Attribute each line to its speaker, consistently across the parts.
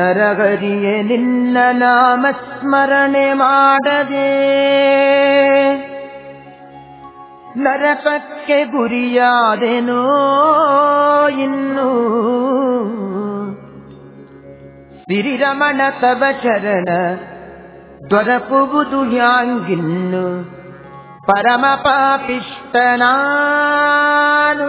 Speaker 1: ನರಹರಿಯೇ ನಿನ್ನ ನಾಮ ಸ್ಮರಣೆ ಮಾಡದೆ ನರಕಕ್ಕೆ ಗುರಿಯಾದೆನೋ ಇನ್ನು ಸಿರಿರಮಣ ತವ ಚರಣ ದೊರಕುವುದು ಹ್ಯಾಂಗಿನ್ನು ಪರಮ ಪಾಪಿಷ್ಟ ನಾನು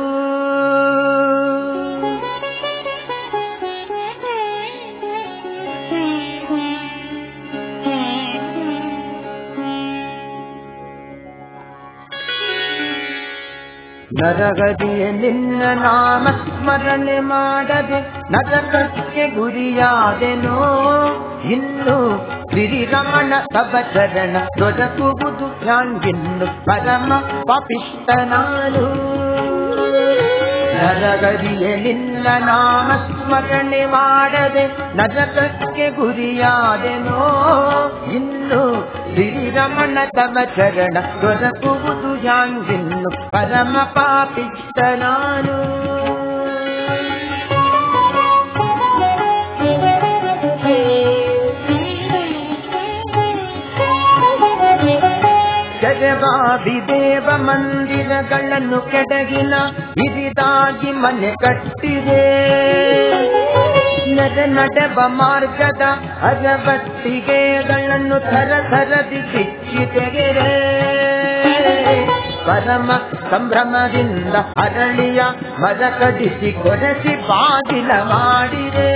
Speaker 1: ನರಗದಿಯ ನಿನ್ನ ನಾಮ ಸ್ಮರಣೆ ಮಾಡದೆ ನರಕಕ್ಕೆ ಗುರಿಯಾದೆನೋ ಇನ್ನು ಶ್ರೀರಮಣ ತವ ಚರಣ ದೊರಕುವುದು ಹ್ಯಾಂಗಿನ್ನು ಪರಮ ಪಾಪಿಷ್ಟ ನಾನು ನರಗದಿಯ ನಿನ್ನ ನಾಮ ಸ್ಮರಣೆ ಮಾಡದೆ ನರಕಕ್ಕೆ ಗುರಿಯಾದೆನೋ ಇನ್ನು ಶ್ರೀರಮಣ ತವ ಚರಣ ದೊರಕುವುದು ಹ್ಯಾಂಗಿನ್ನು ಪರಮ ಪಾಪಿಷ್ಟ ನಾನು ಜಗವಾದಿ ದೇವ ಮಂದಿರಗಳನ್ನು ಕೆಡಗಿನ ಹಿರಿದಾಗಿ ಮನೆ ಕಟ್ಟಿದೆ ನಡೆವ ಮಾರ್ಗದ ಅರವತ್ತಿಗೆಗಳನ್ನು ಥರಥರದಿ ಬಿಚ್ಚಿ ತೆಗೆರೆ ಪರಮ ಸಂಭ್ರಮದಿಂದ ಅರಳಿಯ ಮರ ಕಡಿಸಿ ಕೊರೆಸಿ ಬಾಗಿಲ ಮಾಡಿದೆ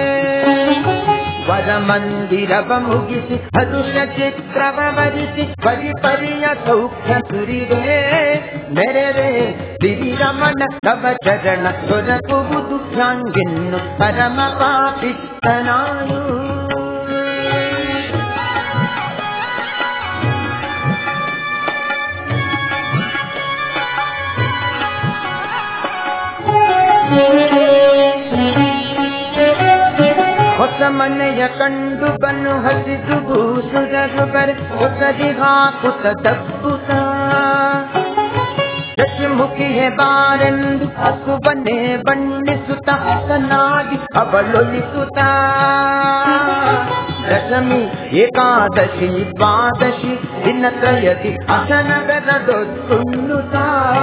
Speaker 1: ವರ ಮಂದಿರವ ಮುಗಿಸಿ ಹರುಷ ಚಿತ್ರವ ವರಿಸಿ ಪರಿಪರಿಯ ಸೌಖ್ಯ ಸುರಿದೆ ಮೆರೆರೆ ಶ್ರೀರಮಣ ತವ ಚರಣ ದೊರಕುವುದು ಹ್ಯಾಂಗಿನ್ನು ಪರಮ ಪಾಪಿಷ್ಟ ನಾನು ಹೊಸ ಮನೆಯ ಕಂಡು ಬನ್ನು ಹಸಿದು ಭೂಸುರರು ಬರೆ ಹೊಸದಿ ಹಾಕುತ್ತ ತಪ್ಪುತ್ತ ದಶಮುಖಿಯೇ ಬಾರೆಂದು ಹಸುವನ್ನೇ ಬಣ್ಣಿಸುತ್ತ ಹಸನಾಗಿ ಅವಳೊಲಿಸುತ್ತ ದಶಮಿ ಏಕಾದಶಿ ದ್ವಾದಶಿ ದಿನತ್ರಯದಿ ಅಸನಗರದೊತ್ತುಣ್ಣುತ್ತ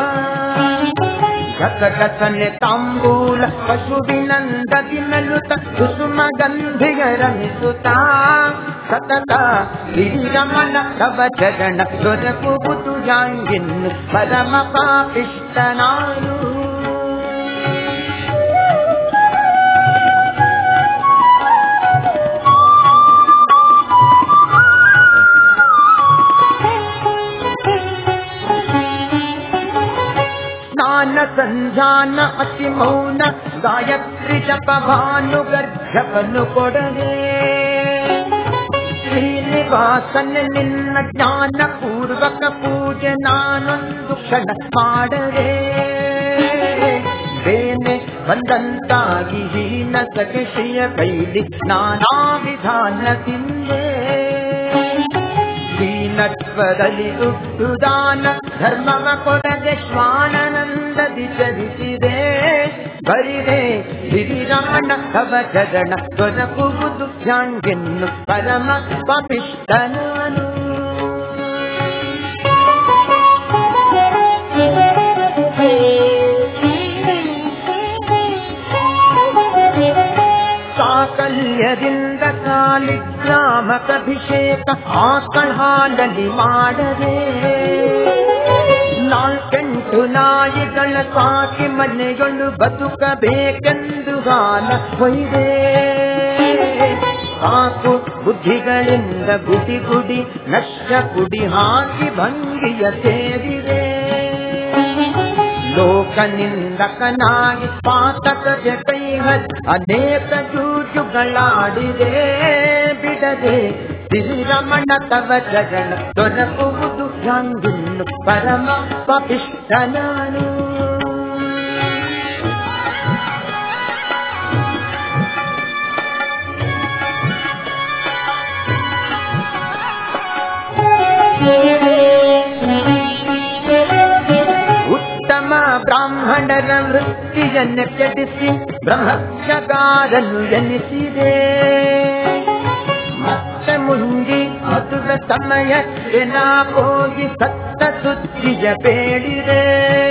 Speaker 1: ಕಸಕಸನೆ ತಾಂಬೂಲ ಪಶುವಿನಂದದಿ ಮೆಲುತ ಕುಸುಮ ಗಂಧಿಗೆ ರಮಿಸುತ್ತ ಸತತ ಶ್ರೀರಮಣ ತವ ಚರಣ ದೊರಕುವುದು ಹ್ಯಾಂಗಿನ್ನು ಪರಮ ಪಾಪಿಷ್ಟ ನಾನು ಸಂಧಾನ ಅತಿ ಮೌನ ಗಾಯತ್ರಿ ಜಪ ಭಾನುಗರ್ಭವನ್ನು ಕೊಡದೆ ಶ್ರೀನಿವಾಸನ ನಿನ್ನ ಜ್ಞಾನ ಪೂರ್ವಕ ಪೂಜೆ ನಾನೊಂದು ಕ್ಷಣ ಮಾಡದೆ ಬೇನೆ ಬಂದಂತಾಗಿ ಹೀನ ಸಖಿಯ ಕೈಲಿ ನಾನಾ ವಿಧಾನ ತಿಂದೆ ದೀನತ್ವದಲ್ಲಿ ದುಡ್ಡುದಾನ ಧರ್ಮವ ಕೊಡದೆ ಶ್ವಾನನಂದದಿ ಚರಿಸಿದೆ ಬರಿದೆ ಶ್ರೀರಮಣ ತವ ಚರಣ ದೊರಕುವುದು ಹ್ಯಾಂಗಿನ್ನು ಪರಮ ಪಾಪಿಷ್ಟ ನಾನು ಸಾಕಲ್ಯದಿಂದ ಕಾಲಿಗ್ರಾಮಕಭಿಷೇಕ ಆಕಳ ಹಾಲಲ್ಲಿ ಮಾಡದೆ ನಾಲ್ಕೆಂಟು ನಾಯಿಗಳ ಸಾಕಿ ಮನೆಗಳು ಬದುಕಬೇಕೆಂದು ಹಾಲ ಹೊಯ್ದೆ ಸಾಕು ಬುದ್ಧಿಗಳಿಂದ ಗುಡಿ ಗುಡಿ ನಷ್ಟ ಕುಡಿ ಹಾಕಿ ಭಂಗಿಯ ಸೇರಿದೆ ಲೋಕನಿಂದಕನಾಗಿ ಪಾತಕಗೆ ಕೈ ಹಚ್ಚಿ ಅನೇಕ ಜೂಜುಗಳಾಡಿದೆ ಬಿಡದೆ ಶ್ರೀರಮಣ ತವ ಚರಣ ದೊರಕುವುದು ಹ್ಯಾಂಗಿನ್ನು ಪರಮ ಪಾಪಿಷ್ಟ ನಾನು ಬ್ರಾಹ್ಮಣರ ವೃತ್ತಿಯನ್ನು ಕೆಡಿಸಿ ಬ್ರಹ್ಮಜ್ಞಗಾರನು ಎನಿಸಿದೆ. ಮತ್ತೆ ಮುಂದೆ ಮದುವೆ ಸಮಯಕ್ಕೆ ನಾ ಹೋಗಿ ಸತ್ತ ಸುದ್ದಿಯ ಬೇಡಿದೆ.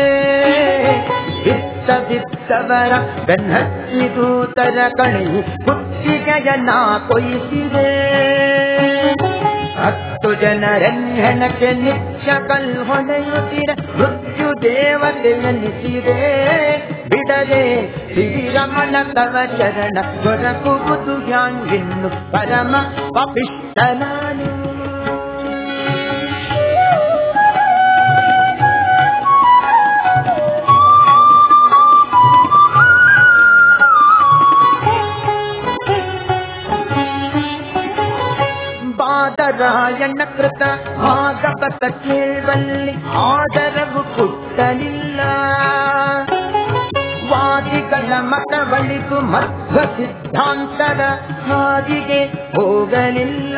Speaker 1: ಬಿತ್ತವರ ಬೆನ್ನತ್ತಿ ದೂತರ ಕಣಿ ಕುತ್ತಿಗೆಯನ್ನ ಕೊಯ್ಸಿದೆ. 10 ಜನರೆನ್ನೆಣಕ್ಕೆ ನಿತ್ಯ ಕಲ್ಲು ಹೊಡೆಯುತ್ತಿರ ಮೃತ್ಯು ದೇವತೆಯನ್ನಿಸಿದೆ. ಬಿಡದೆ ಶ್ರೀರಮಣ ತವ ಚರಣ ದೊರಕುವುದು ಹ್ಯಾಂಗಿನ್ನು ಪರಮ ಪಾಪಿಷ್ಠ ನಾನು. ಬಾದರಾಯಣ ಕೃತ ಭಾಗವತ ಕೇಳಲ್ಲಿ ಆದರವು ಕುಟ್ಟಲಿಲ್ಲ. ವಾದಿಗಳ ಮತವಳಿದು ಮಧ್ವ ಸಿದ್ಧಾಂತರ ಹಾದಿಗೆ ಹೋಗಲಿಲ್ಲ.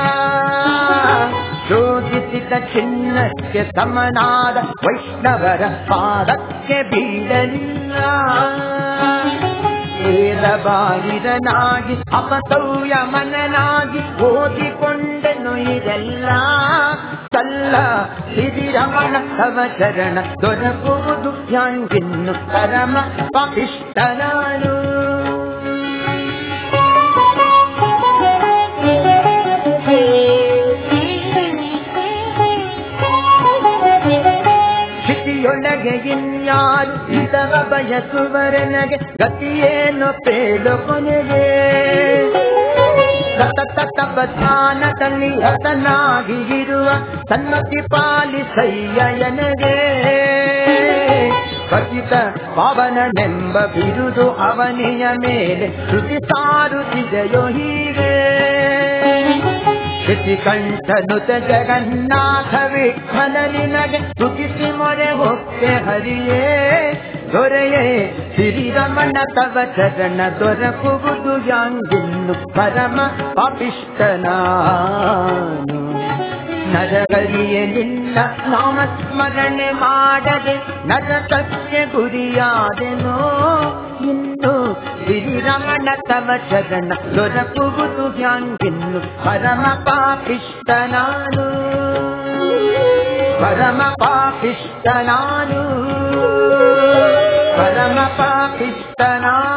Speaker 1: ಶೋಧಿಸಿದ ಚಿನ್ನಕ್ಕೆ ಸಮನಾದ ವೈಷ್ಣವರ ಪಾದಕ್ಕೆ ಬೀಳಲಿಲ್ಲ. ವೇದಬಾಹಿರನಾಗಿ ಅಪಸೌಯಮನಾಗಿ ಓದಿಕೊಂಡೆನು ಇದೆಲ್ಲ ಸಲ್ಲ. ಶ್ರೀರಮಣ ತವ ಚರಣ ದೊರಕುವುದು ಹ್ಯಾಂಗಿನ್ನು ಪರಮ ಪಾಪಿಷ್ಠ ನಾನು. ಸ್ಥಿತಿಯೊಳಗೆ ಇನ್ಯಾರು ಇದವ ಬಯಸುವರೆನಗೆ ಗತಿಯೇನು ಪೇಳು ಕೊನೆಗೆ. ಸತತ ತಪಸ್ಥಾನದಲ್ಲಿ ಹತನಾಗಿ ಇರುವ ಸನ್ಮತಿ ಪಾಲಿಸಯ್ಯನಗೆ. ಪತಿತ ಪಾವನನೆಂಬ ಬಿರುದು ಅವನಿಯ ಮೇಲೆ ಶ್ರುತಿ ಸಾರುತ್ತಿದೆಯೋ ಹೀಗೆ. ಶ್ರುತಿಕಂಠನುತ ಜಗನ್ನಾಥ ವಿಠಲ ನಿನಗೆ ಸ್ತುತಿಸಿ ಮೊರೆ ಹೊಕ್ಕೆ ಹರಿಯೇ. ದೊರೆಯೇ ಶ್ರೀರಮಣ ತವ ಚರಣ ದೊರಕುವುದು ಹ್ಯಾಂಗಿನ್ನು ಪರಮ ಪಾಪಿಷ್ಠ ನಾನು. ನರಗರಿಯೇ ನಿನ್ನ ನಾಮ ಸ್ಮರಣೆ ಮಾಡದೆ ನರಕಕ್ಕೆ ಗುರಿಯಾದೆನೋ. ಇನ್ನು ಶ್ರೀರಮಣ ತವ ಚರಣ ದೊರಕುವುದು ಹ್ಯಾಂಗಿನ್ನು ಪರಮ ಪಾಪಿಷ್ಠ ನಾನು. ಪರಮ ಪಾಪಿಷ್ಠ ನಾನು. ಪರಮ ಪಾಪಿಷ್ಠ ನಾನು.